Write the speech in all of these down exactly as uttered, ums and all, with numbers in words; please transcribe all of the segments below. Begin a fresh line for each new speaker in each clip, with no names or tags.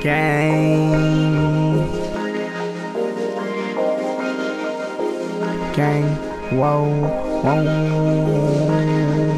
Gang. Gang. Whoa. Whoa.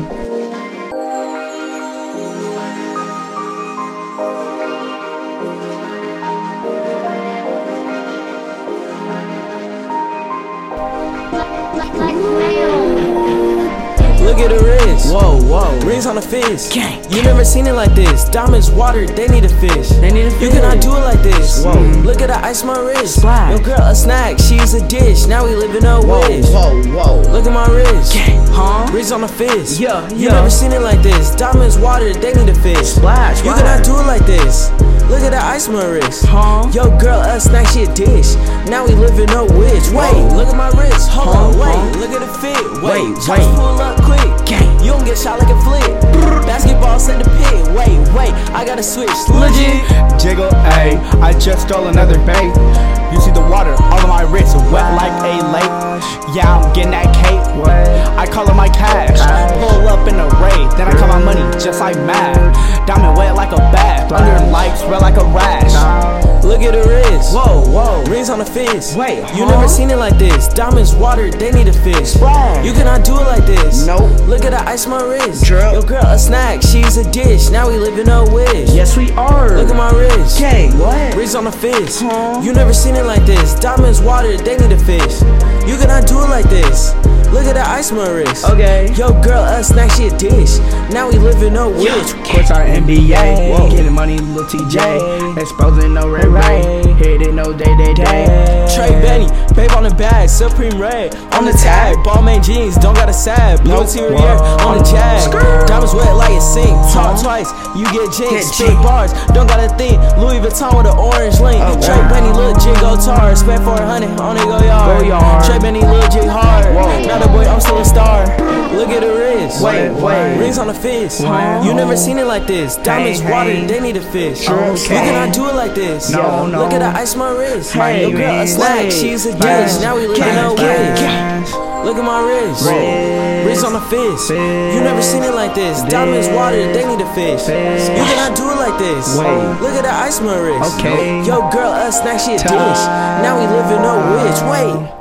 Look at the wrist.
Whoa, whoa.
Rings on the fist.
Gang.
You never seen it like this. Diamonds watered, they need a fish.
They need a fish.
You cannot do it like this.
Whoa.
Look at the ice on my wrist.
Splash.
Yo girl, a snack, she's a dish. Now we living a wish.
Whoa, whoa.
Look at my wrist.
Gang. Huh?
Rings on the fist.
Yeah,
You
yeah.
never seen it like this. Diamonds watered, they need a fish.
Splash.
You
Right.
cannot do it like this. Look at the ice on my wrist.
Huh?
Yo girl, a snack, she a dish. Now we living a witch. Wait,
Whoa.
look at my wrist. Hold
Huh?
on, wait.
Huh?
Look at the fit.
Wait,
Wait,
wait.
just pull up quick.
Gang.
You don't get shot like a flick. Basketball set the pit. Wait, wait, I gotta switch. Legit.
Jiggle, ayy, I just stole another bait. You see the water all on my wrist, wet like a lake. Yeah, I'm getting that cake. I call it my cash. Pull up in a raid, then I call my money just like mad. Diamond wet like a bath, under lights red like a rash.
Look at the wrist.
Whoa, whoa.
Rings on the fist.
Wait,
You
huh?
never seen it like this. Diamonds watered, they need a fish.
Splash.
You cannot do it like this.
Nope.
Look at the ice on my wrist.
Drip.
Yo girl, a snack, she's a dish. Now we living a wish.
Yes, we are.
Look at my wrist.
Gang. What?
Rings on the fist.
Huh?
You never seen it like this. Diamonds watered, they need a fish. You cannot do it like this. Look at the ice on my wrist.
Okay.
Yo girl, a snack, she a dish. Now we living a wish.
Courts our N B A.
Whoa.
Getting money, Lil T J.
Yay.
Exposing no Ray Ray. Hit it no day, day, day.
Trey Benny, babe on the bag, Supreme Red on the tag. Balmain jeans, don't got a sad. Blue
Nope.
interior on the jag.
Skirt.
Diamonds wet like a sink. Talk
Huh?
twice, you get jinxed.
Get
Spit
jinxed.
bars, don't got a thing. Louis Vuitton with an orange link.
Oh,
Trey
wow.
Benny, little jig go tar. Spent four hundred on it, go yard.
Go yard.
Trey Benny, little jig hard.
Whoa.
Now the boy, I'm still a star. Look at the wrist.
Wait, wait.
Rings on the fist.
Huh?
You never seen it like this. Diamonds
Hey,
watered,
hey.
they need a fish.
True,
You
okay.
cannot do it like this.
No, no.
Look at the ice on my wrist.
Hey,
Yo girl, a
man.
snack,
Wait.
she's a dish.
Flash.
Now we living
Gang,
no
flash.
wish. Look at my wrist.
Wrist.
Wrist on the fist.
Fist.
You never seen it like this. Diamonds watered, they need a fish.
Fist.
You cannot do it like this.
Wait.
Look at the ice on my wrist.
Okay.
Yo girl, a snack, she a dish.
Time.
Now we living no witch. Wait.